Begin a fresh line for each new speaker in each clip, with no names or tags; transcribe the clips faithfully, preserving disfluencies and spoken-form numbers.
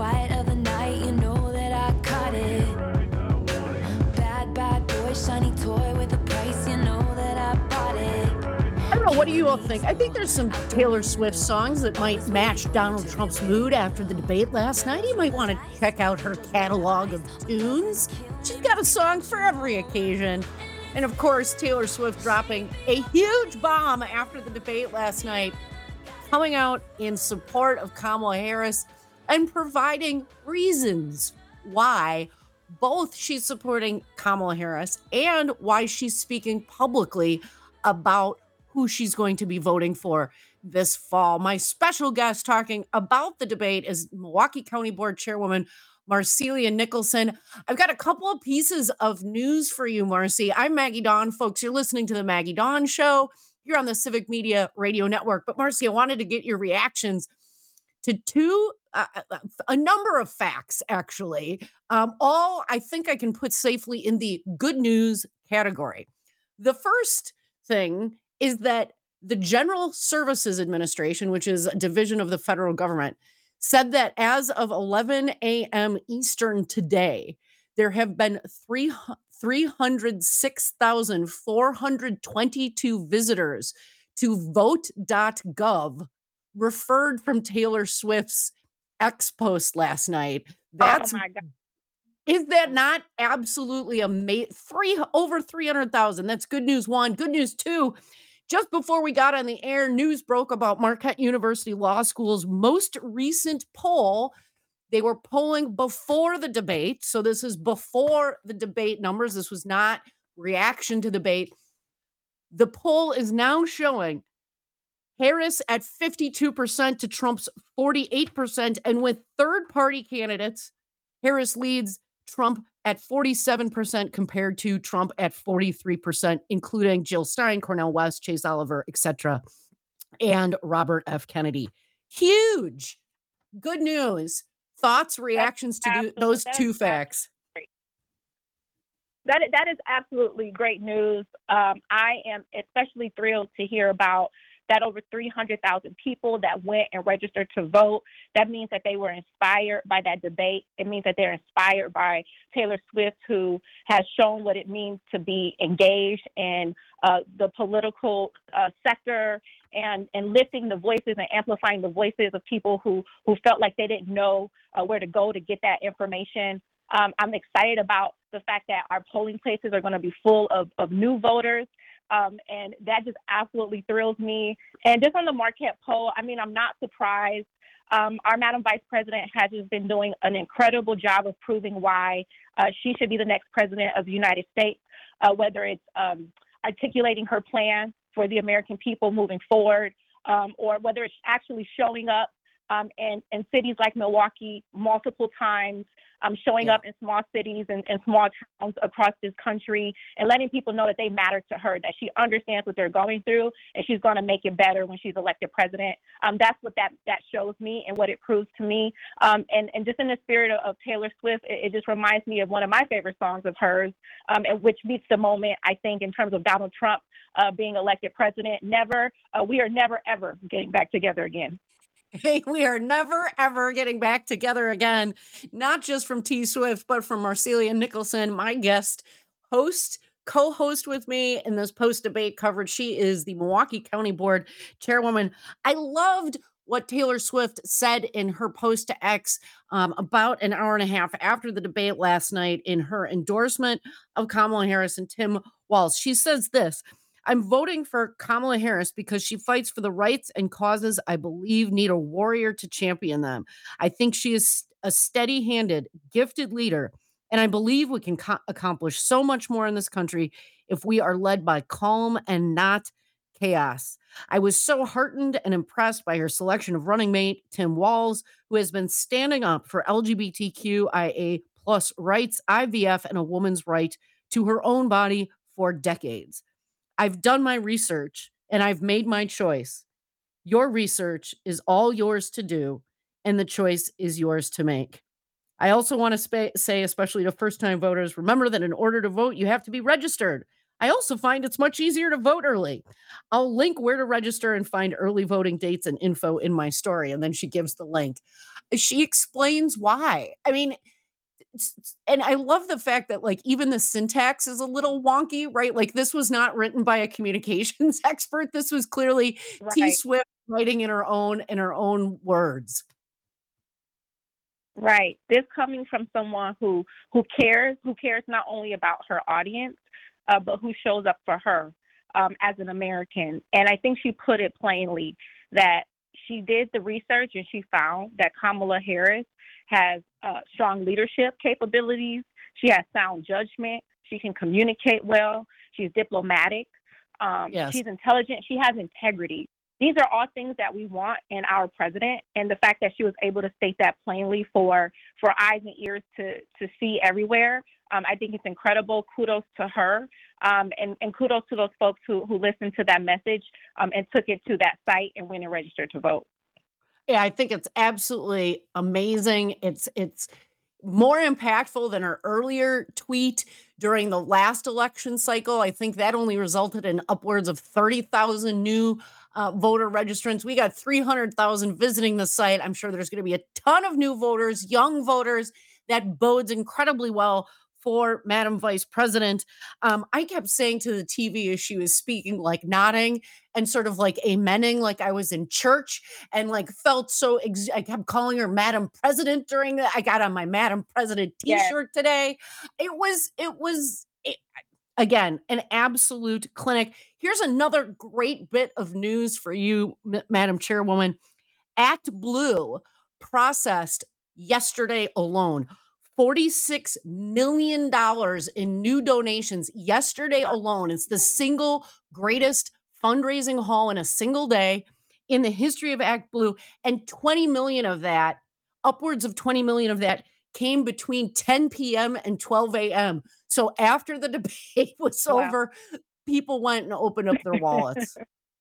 quiet of the night, you know that I caught it. Bad, bad boy, shiny toy with a price, you know that I bought
I don't
it.
know. What do you
Killing
all
me
think? I think there's some
slowly, I
Taylor
know
Swift
that
songs that might
I
match Donald
was
Trump's
waiting
mood
for
after the debate last night. You might want to check out her catalog of tunes. She's got a song for every occasion. And of course, Taylor Swift dropping a huge bomb after the debate last night, coming out in support of Kamala Harris and providing reasons why both she's supporting Kamala Harris and why she's speaking publicly about who she's going to be voting for this fall. My special guest talking about the debate is Milwaukee County Board Chairwoman Marcelia Nicholson. I've got a couple of pieces of news for you, Marcy. I'm Maggie Dawn, folks. You're listening to the Maggie Dawn Show here on the Civic Media Radio Network. But Marcy, I wanted to get your reactions to two, uh, uh, a number of facts, actually. Um, all I think I can put safely in the good news category. The first thing is that the General Services Administration, which is a division of the federal government, said that as of eleven a.m. Eastern today, there have been three three hundred six thousand four hundred twenty-two visitors to vote dot gov referred from Taylor Swift's X post last night.
Oh
That's
my God.
is that not absolutely amazing? Three over three hundred thousand. That's good news one. Good news two. Just before we got on the air, news broke about Marquette University Law School's most recent poll. They were polling before the debate. So this is before the debate numbers. This was not reaction to debate. The poll is now showing Harris at fifty-two percent to Trump's forty-eight percent. And with third party candidates, Harris leads Trump at forty-seven percent compared to Trump at forty-three percent, including Jill Stein, Cornel West, Chase Oliver, et cetera, and Robert F. Kennedy. Huge. Good news. Thoughts,
That's
reactions to do,
absolutely
those
that is
two facts?
great. That is, that is absolutely great news. Um, I am especially thrilled to hear about that over three hundred thousand people that went and registered to vote. That means that they were inspired by that debate. It means that they're inspired by Taylor Swift, who has shown what it means to be engaged in uh, the political uh, sector and, and lifting the voices and amplifying the voices of people who, who felt like they didn't know uh, where to go to get that information. Um, I'm excited about the fact that our polling places are going to be full of, of new voters. Um, and that just absolutely thrills me. And just on the Marquette poll, I mean, I'm not surprised. Um, our Madam Vice President has just been doing an incredible job of proving why uh, she should be the next president of the United States, uh, whether it's um, articulating her plan for the American people moving forward, um, or whether it's actually showing up um, in, in cities like Milwaukee multiple times, um, showing
Yeah.
up in small cities and, and small towns across this country and letting people know that they matter to her, that she understands what they're going through and she's going to make it better when she's elected president. Um, that's what that, that shows me and what it proves to me. Um, and, and just in the spirit of, of Taylor Swift, it, it just reminds me of one of my favorite songs of hers, um, and which meets the moment, I think, in terms of Donald Trump uh, being elected president. Never, uh, we are never, ever getting back together again.
Hey, we are never, ever getting back together again, not just from T Swift, but from Marcelia Nicholson, my guest host, co host with me in this post debate coverage. She is the Milwaukee County Board Chairwoman. I loved what Taylor Swift said in her post to X um, about an hour and a half after the debate last night in her endorsement of Kamala Harris and Tim Walz. She says this: I'm voting for Kamala Harris because she fights for the rights and causes I believe need a warrior to champion them. I think she is a steady handed, gifted leader, and I believe we can co- accomplish so much more in this country if we are led by calm and not chaos. I was so heartened and impressed by her selection of running mate Tim Walz, who has been standing up for LGBTQIA plus rights, I V F, and a woman's right to her own body for decades. I've done my research and I've made my choice. Your research is all yours to do, and the choice is yours to make. I also want to spa say, especially to first time voters, remember that in order to vote, you have to be registered. I also find it's much easier to vote early. I'll link where to register and find early voting dates and info in my story." And then she gives the link. She explains why. I mean, s- s- and I love the fact that like even the syntax is a little wonky, right? Like this was not written by a communications expert. This was clearly T
Right.
Swift writing in her own in her own words.
Right. This coming from someone who who cares, who cares not only about her audience, uh, but who shows up for her um, as an American. And I think she put it plainly that she did the research and she found that Kamala Harris has uh, strong leadership capabilities. She has sound judgment. She can communicate well. She's diplomatic. Um,
Yes.
she's intelligent. She has integrity. These are all things that we want in our president, and the fact that she was able to state that plainly for for eyes and ears to to see everywhere, um, I think it's incredible. Kudos to her, um, and and kudos to those folks who who listened to that message um, and took it to that site and went and registered to vote.
Yeah, I think it's absolutely amazing. It's it's more impactful than her earlier tweet during the last election cycle. I think that only resulted in upwards of thirty thousand new uh, voter registrants. We got three hundred thousand visiting the site. I'm sure there's going to be a ton of new voters, young voters. That bodes incredibly well for Madam Vice President. Um, I kept saying to the T V as she was speaking, like nodding and sort of like amening, like I was in church and like felt so. Ex- I kept calling her Madam President during that. I got on my Madam President
Yes.
T-shirt today. It was. It was. It, again, an absolute clinic. Here's another great bit of news for you, M- Madam Chairwoman. Act Blue processed yesterday alone forty-six million dollars in new donations yesterday alone. It's the single greatest fundraising haul in a single day in the history of Act Blue. And twenty million of that, upwards of twenty million of that, came between ten p m and twelve a m. So after the debate was
Wow.
over, people went and opened up their wallets.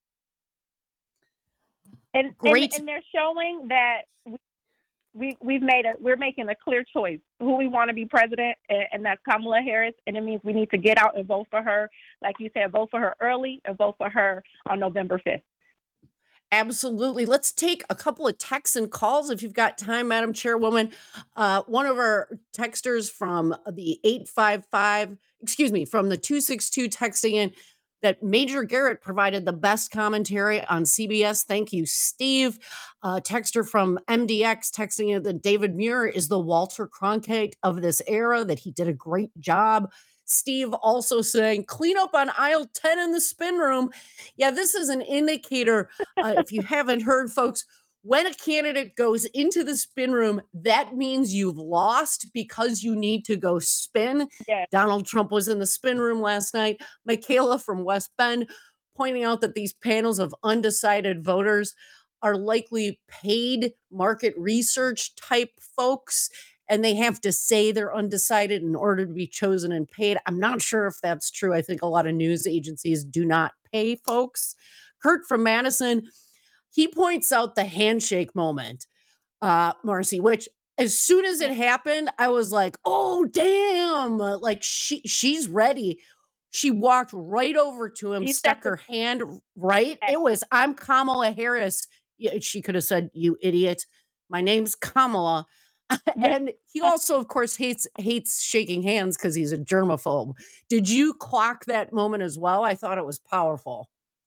and and
Great.
and they're showing that we we've made a we're making a clear choice who we want to be president, and, and that's Kamala Harris. And it means we need to get out and vote for her, like you said, vote for her early and vote for her on November fifth.
Absolutely. Let's take a couple of texts and calls if you've got time, Madam Chairwoman. Uh, one of our texters from the eight five five, excuse me, from the two six two texting in that Major Garrett provided the best commentary on C B S. Thank you, Steve. Uh, texter from M D X texting in that David Muir is the Walter Cronkite of this era, that he did a great job. Steve also saying, clean up on aisle ten in the spin room. Yeah, this is an indicator. Uh, if you haven't heard, folks, when a candidate goes into the spin room, that means you've lost because you need to go spin.
Yes.
Donald Trump was in the spin room last night. Michaela from West Bend pointing out that these panels of undecided voters are likely paid market research type folks, and they have to say they're undecided in order to be chosen and paid. I'm not sure if that's true. I think a lot of news agencies do not pay folks. Kurt from Madison, he points out the handshake moment, uh, Marcy, which as soon as it happened, I was like, oh damn. Like she she's ready. She walked right over to him,
She set
stuck
the
her hand right.
pace.
It was, I'm Kamala Harris. Yeah, she could have said, you idiot. My name's Kamala. And he also, of course, hates hates shaking hands because he's a germaphobe. Did you clock that moment as well? I thought it was powerful.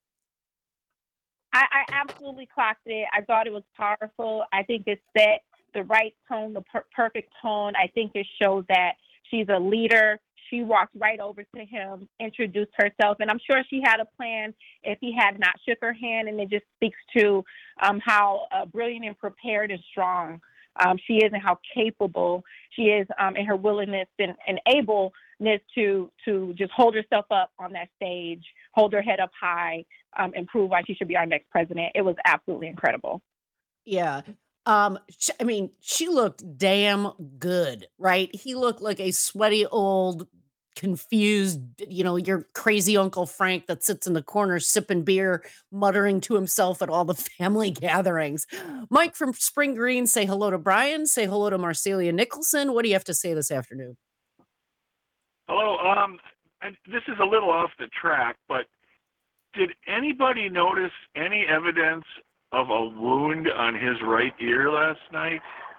I, I absolutely clocked it. I thought it was powerful. I think it set the right tone, the per- perfect tone. I think it showed that she's a leader. She walked right over to him, introduced herself, and I'm sure she had a plan if he had not shook her hand. And it just speaks to um, how uh, brilliant and prepared and strong um, she is, and how capable she is, um, in her willingness and, and ableness to to just hold herself up on that stage, hold her head up high, um, and prove why she should be our next president. It was absolutely incredible.
Yeah. Um, sh I mean, she looked damn good, right? He looked like a sweaty old, confused, you know, your crazy Uncle Frank that sits in the corner sipping beer, muttering to himself at all the family gatherings. Mike from Spring Green, say hello to Brian, say hello to Marcelia Nicholson. What do you have to say this afternoon?
Hello. Um, and this is a little off the track, but did anybody notice any evidence of a wound on his right ear last night?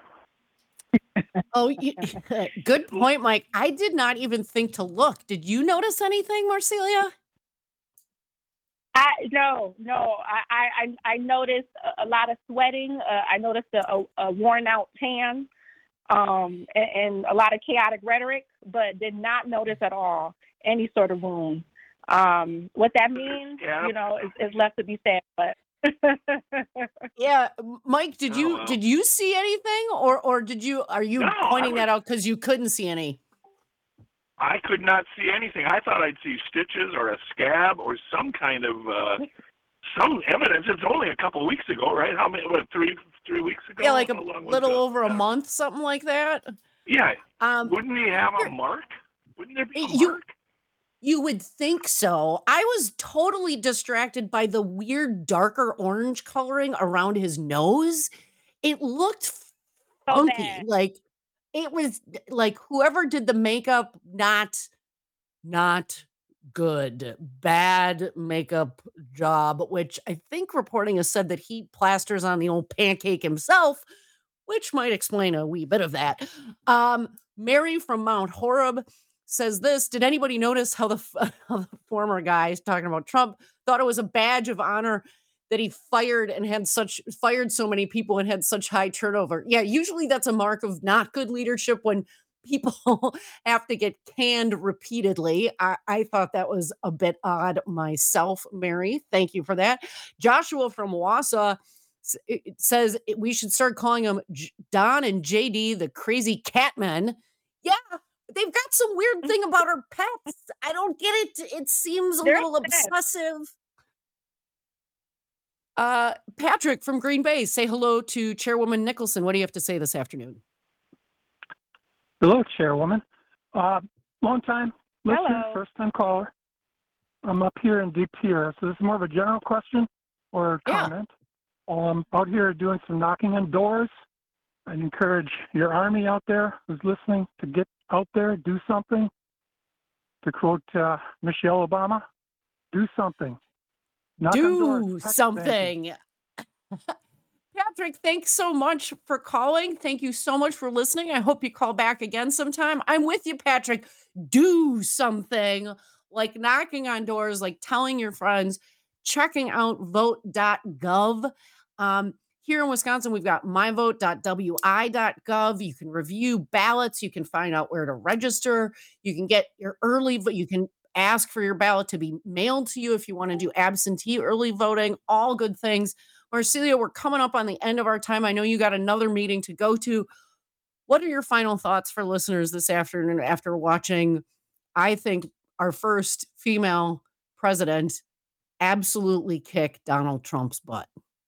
Oh, you, good point, Mike. I did not even think to look. Did you notice anything, Marcelia?
I no, no. I I, I noticed a, a lot of sweating. Uh, I noticed a, a, a worn out tan, um, and, and a lot of chaotic rhetoric, but did not notice at all any sort of wound. Um, what that means,
Yeah.
you know, is, is left to be said. But
Yeah, M- Mike, did
Oh,
you
well.
did you see anything, or or did you are you
No, I
pointing that
was-
out because you couldn't see any?
I could not see anything. I thought I'd see stitches or a scab or some kind of uh, some evidence. It's only a couple weeks ago, right? How many? What, three three weeks ago?
Yeah, like a
How long was
little
that?
over a
Uh,
month, something like that.
Yeah.
Um,
Wouldn't he have a
here-
mark? Wouldn't there be a
You-
mark?
You would think so. I was totally distracted by the weird darker orange coloring around his nose. It looked
so
funky.
bad.
Like it was like whoever did the makeup, not not good. Bad makeup job, which I think reporting has said that he plasters on the old pancake himself, which might explain a wee bit of that. Um, Mary from Mount Horeb says this. Did anybody notice how the, f- how the former guy talking about Trump thought it was a badge of honor that he fired and had such fired so many people and had such high turnover? Yeah, usually that's a mark of not good leadership when people have to get canned repeatedly. I, I thought that was a bit odd myself, Mary. Thank you for that. Joshua from Wausau s- it- it says it- we should start calling them J- Don and J D, the crazy catmen. Yeah, they've got some weird thing about our pets. I don't get it. It seems a
They're
little
obsessed.
obsessive. Uh, Patrick from Green Bay, say hello to Chairwoman Nicholson. What do you have to say this afternoon?
Hello, Chairwoman. Uh, long time listener,
Hello.
first time caller. I'm up here in Deep Tier, so this is more of a general question or
Yeah.
comment. Um, out here doing some knocking on doors. I'd encourage your army out there who's listening to get out there, do something. To quote uh, Michelle Obama, do something. Knock on doors,
Do
text
something.
banking.
Patrick, thanks so much for calling. Thank you so much for listening. I hope you call back again sometime. I'm with you, Patrick. Do something like knocking on doors, like telling your friends, checking out vote dot gov. Um, here in Wisconsin, we've got my vote dot w i dot gov. You can review ballots. You can find out where to register. You can get your early vote. You can ask for your ballot to be mailed to you if you want to do absentee early voting. All good things. Marcelia, we're coming up on the end of our time. I know you got another meeting to go to. What are your final thoughts for listeners this afternoon after watching, I think, our first female president absolutely kick Donald Trump's butt?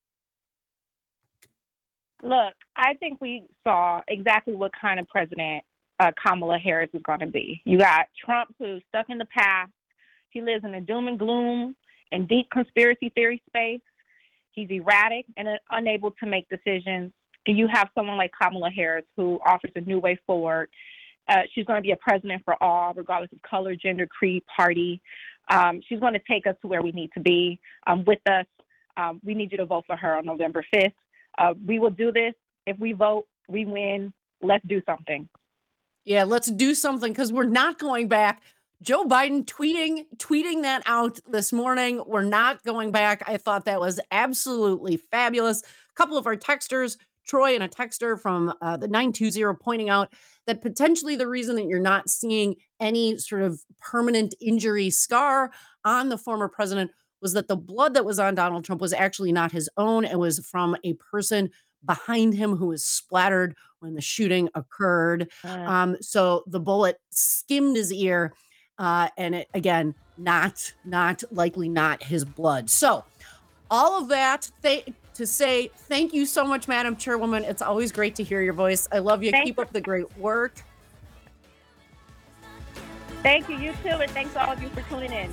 Look, I think we saw exactly what kind of president uh, Kamala Harris is going to be. You got Trump, who's stuck in the past. He lives in a doom and gloom and deep conspiracy theory space. He's erratic and uh, unable to make decisions. And you have someone like Kamala Harris, who offers a new way forward. Uh, she's going to be a president for all, regardless of color, gender, creed, party. Um, she's going to take us to where we need to be. Um, with us, um, we need you to vote for her on November fifth. Uh, we will do this. If we vote, we win. Let's do something.
Yeah, let's do something because we're not going back. Joe Biden tweeting tweeting that out this morning. We're not going back. I thought that was absolutely fabulous. A couple of our texters, Troy and a texter from uh, the nine two zero, pointing out that potentially the reason that you're not seeing any sort of permanent injury scar on the former president was that the blood that was on Donald Trump was actually not his own. It was from a person behind him who was splattered when the shooting occurred. Um, so the bullet skimmed his ear, uh, and it again, not not likely not his blood. So all of that th- to say thank you so much, Madam Chairwoman. It's always great to hear your voice. I love you.
Thank
Keep
you.
up the great work.
Thank you, you too, and thanks to all of you for tuning in.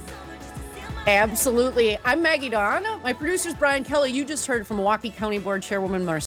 Absolutely. I'm Maggie Dawn. My producer's Brian Kelly. You just heard from Milwaukee County Board Chairwoman Marcia